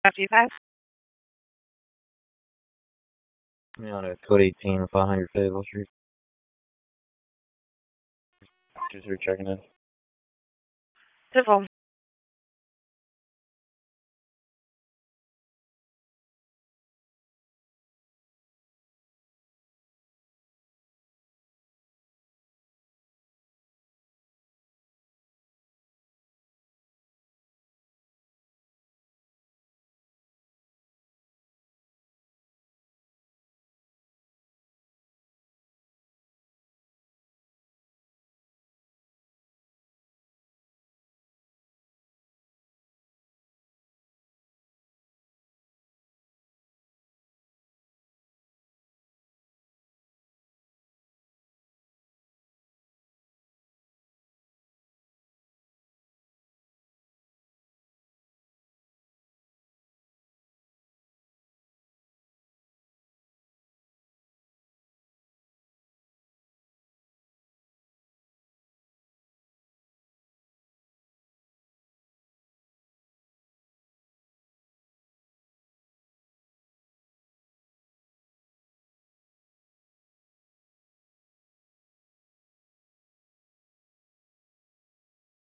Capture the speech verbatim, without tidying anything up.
five. Me on a code eighteen, five hundred Fayetteville Street. Just here checking in. Simple.